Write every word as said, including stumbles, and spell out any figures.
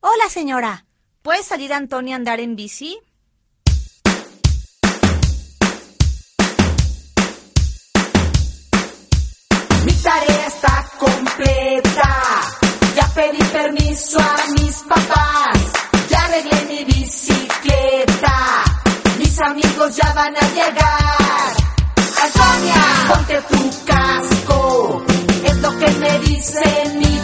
Hola, señora. ¿Puede salir Antonio a andar en bici? Mi tarea está completa. Ya pedí permiso a mis papás. Ya arreglé mi bicicleta. Mis amigos ya van a llegar. Antonia, ponte tu casco. Es lo que me dice mi